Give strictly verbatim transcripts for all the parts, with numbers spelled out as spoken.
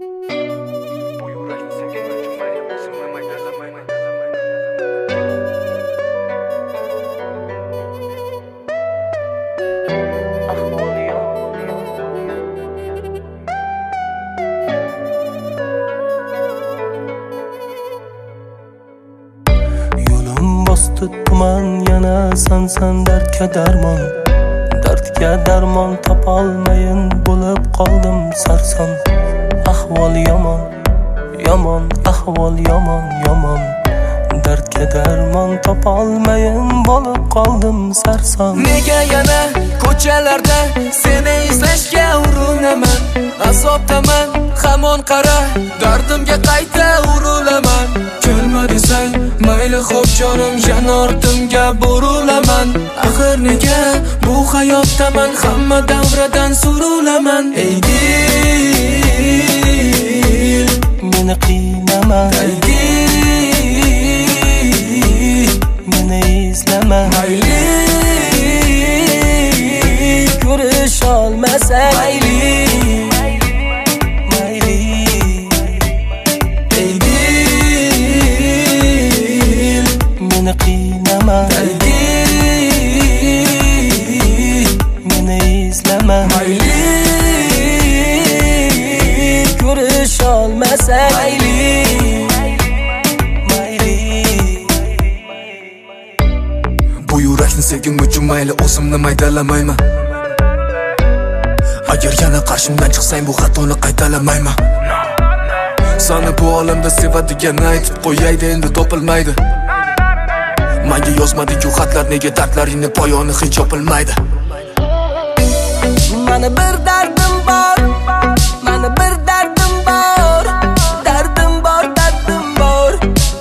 Tuman yana sansan dardga darmon, dardga darmon topolmayin bo'lib qoldim sarson. Ahvol yomon, yomon, ahvol yomon, yomon, dardga darmon topolmayin bo'lib qoldim sarson. Nega yana ko'chalarda seni izlashga urinaman, azobdaman, hamon qara dardimga qayta urilaman. Kelma desang mayli xo'p jonim, yana ortimga burilaman. Axir nega bu hayotdaman, hamma davradan surulaman. Ey dil, meni qiynama, ey dil, meni izlama. Mayli ko'rish olmasak, mayli meni qiynama, ey dil, meni izlama. mayli ko'rish olmasak, mayli mayli. Bu yurakni sevgim uchun mayli o'zimni maydalamayman. Agar yana qarshimdan chiqsang bu xatoni qaytalamayman. Seni bu olamda sevadigan aytib qo'yaydi, endi topilmaydi. Menga yozmadi-ku xatlar, nega dardlaringni poyoni hech yopilmaydi. Mana bir dardim bor, mana bir dardim bor, dardim bor, dardim bor,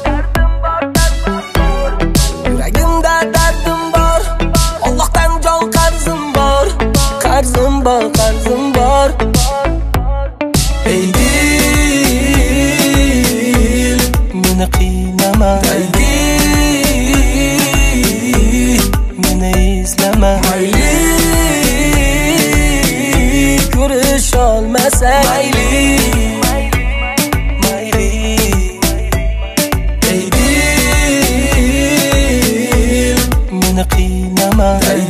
yuragimda dardim bor, Allohdan jon qarzim bor, qarzim bor, qarzim bor. Ey dil, meni qiynama, ey dil, meni izlama. mayli ko'rish olmasak, mayli mayli. ey dil, meni qiynama, ey